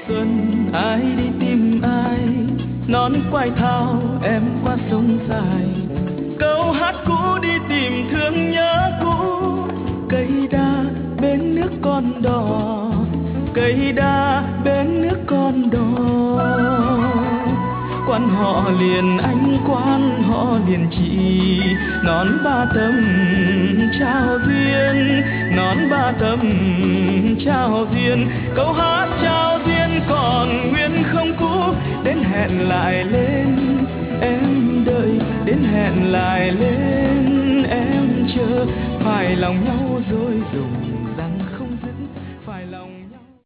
xuân ai đi tìm ai, nón quai thao em qua sông dài, câu hát cũ đi tìm thương nhớ cũ. Cây đa bên nước con đò, cây đa bên nước con đò. Quan họ liền anh, quan họ liền chị, nón ba tấm trao duyên, nón ba tấm trao duyên. Câu hát trao duyên còn nguyên không cũ, đến hẹn lại lên em đợi, đến hẹn lại lên em chờ, phải lòng nhau rồi dùng